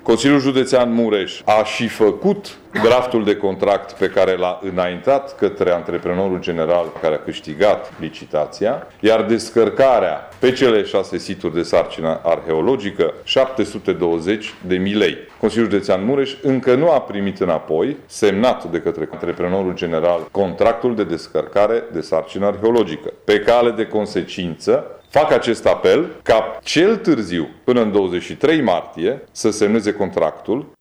Consiliul Județean Mureș a și făcut draftul de contract pe care l-a înaintat către antreprenorul general care a câștigat licitația, iar descărcarea pe cele 6 situri de sarcină arheologică, 720.000 lei. Consiliul Județean Mureș încă nu a primit înapoi, semnat de către antreprenorul general, contractul de descărcare de sarcină arheologică. Pe cale de consecință, fac acest apel ca cel târziu, până în 23 martie, să semneze contractul